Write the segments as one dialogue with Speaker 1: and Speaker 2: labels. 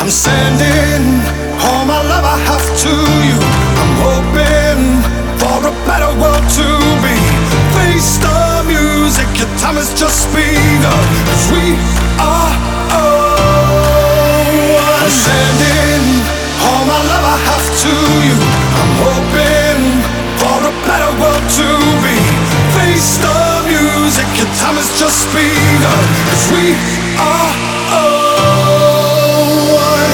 Speaker 1: I'm sending all my love I have to you. I'm hoping for a better world to be. Face the music, your time has just begun. 'Cause we are one. I'm sending all my love I have to you. I'm hoping for a better world to be. Face the music, your time has just begun. 'Cause we are one.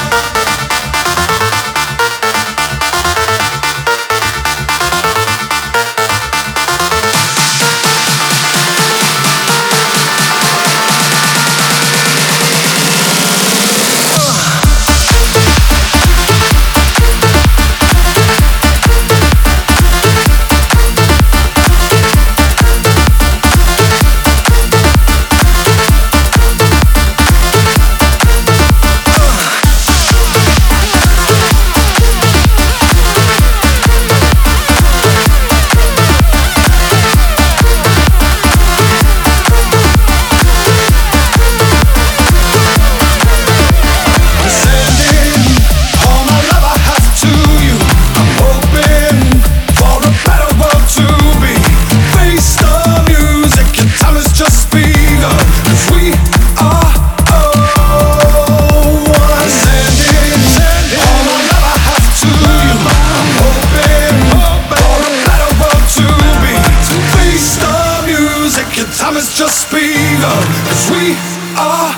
Speaker 1: Time has just begun, 'cause we are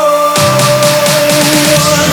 Speaker 1: one.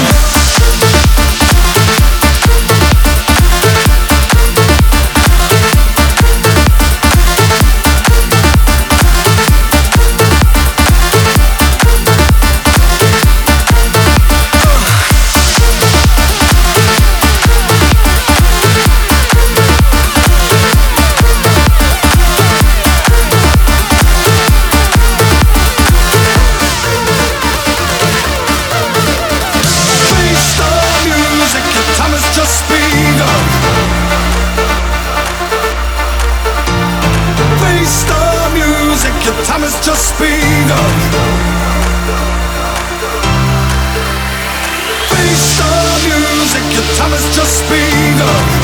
Speaker 1: Your time has just begun. Face the music, your time has just begun.